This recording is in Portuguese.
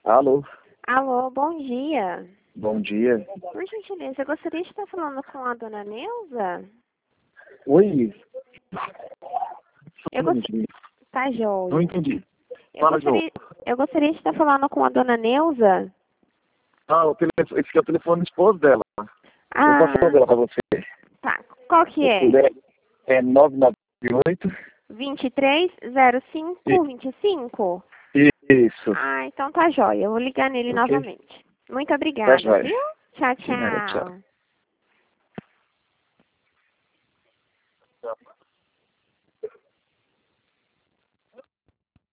Alô, Alô, bom dia. bom dia. Por gentileza, eu gostaria de estar falando com a dona Neuza. Oi, Eu não gost... entendi. Tá, Não joia. entendi. Eu Fala de novo. gostaria... eu gostaria de estar falando com a dona Neuza. Esse aqui é o telefone do esposo dela. Vou passar Ah, dela pra você. tá. Qual que é? É 998. 230525? Isso. Ah, então tá joia. Eu vou ligar nele Ok? novamente. Muito Tá obrigada, jóia. viu? Tchau, De nada, tchau. tchau.